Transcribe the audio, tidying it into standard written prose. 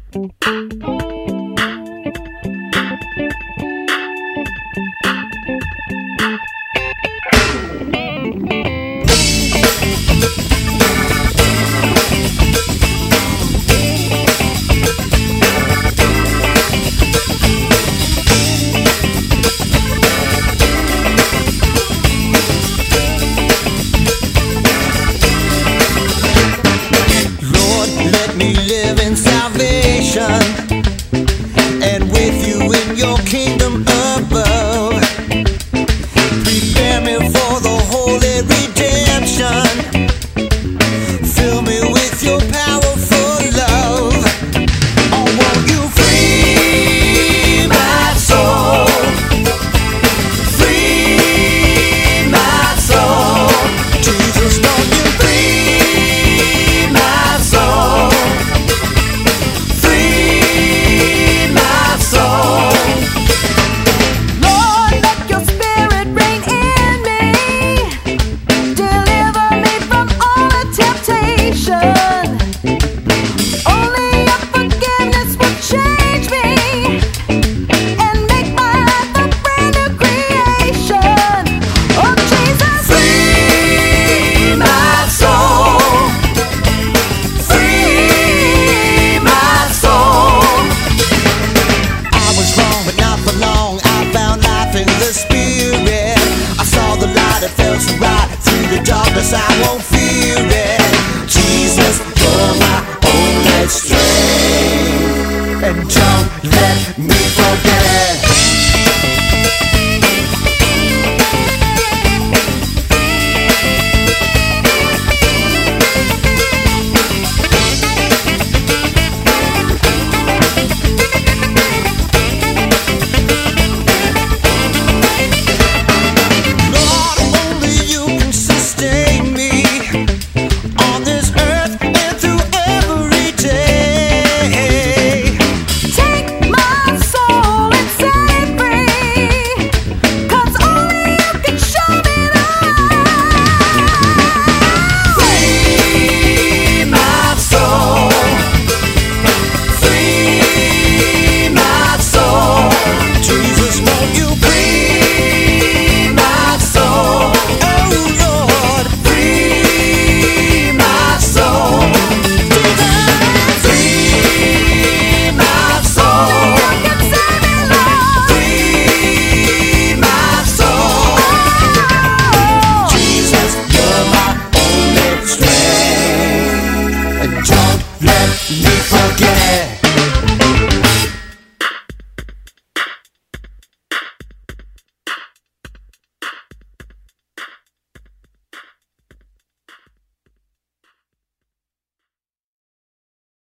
Let me live in salvation, and with you in your kingdom above. Prepare me for the holy redemption. Fill me with your powerful love. Oh, won't you free my soul? Free my soul. Jesus, won't you free my soul? Darkness, I won't fear it. Jesus, you're my only strength, and don't let me forget.